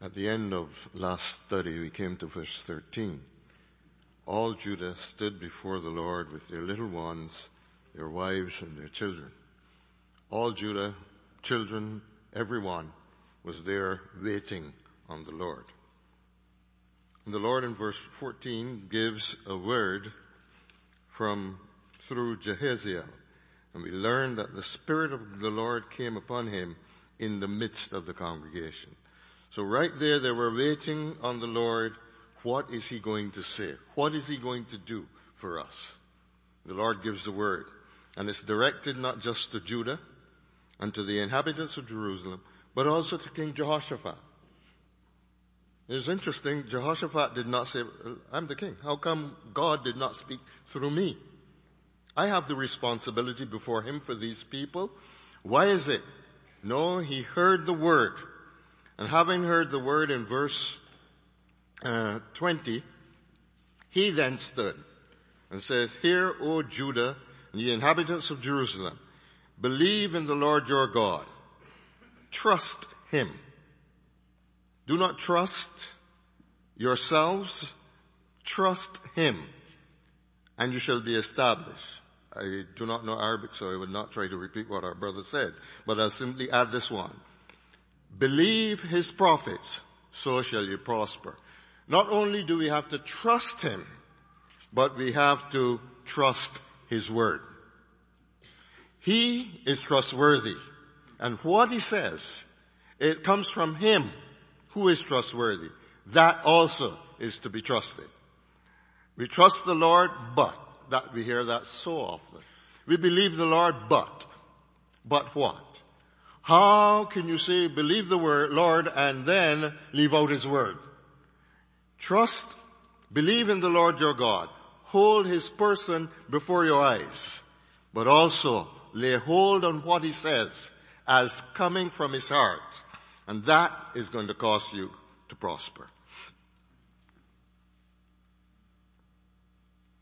At the end of last study, we came to verse 13. All Judah stood before the Lord with their little ones, their wives, and their children. All Judah, children, everyone was there waiting on the Lord. And the Lord in verse 14 gives a word through Jahaziel. And we learn that the Spirit of the Lord came upon him in the midst of the congregation. So right there, they were waiting on the Lord. What is he going to say? What is he going to do for us? The Lord gives the word. And it's directed not just to Judah and to the inhabitants of Jerusalem, but also to King Jehoshaphat. It's interesting, Jehoshaphat did not say, I'm the king. How come God did not speak through me? I have the responsibility before him for these people. Why is it? No, he heard the word. And having heard the word in verse 20, he then stood and says, Hear, O Judah, and ye inhabitants of Jerusalem, believe in the Lord your God. Trust him. Do not trust yourselves. Trust him, and you shall be established. I do not know Arabic, so I would not try to repeat what our brother said, but I'll simply add this one. Believe his prophets, so shall you prosper. Not only do we have to trust him, but we have to trust his word. He is trustworthy. And what he says, it comes from him who is trustworthy. That also is to be trusted. We trust the Lord, but that we hear that so often. We believe the Lord, but what? How can you say believe the word, Lord, and then leave out his word? Trust, believe in the Lord your God. Hold his person before your eyes, but also lay hold on what he says as coming from his heart. And that is going to cause you to prosper.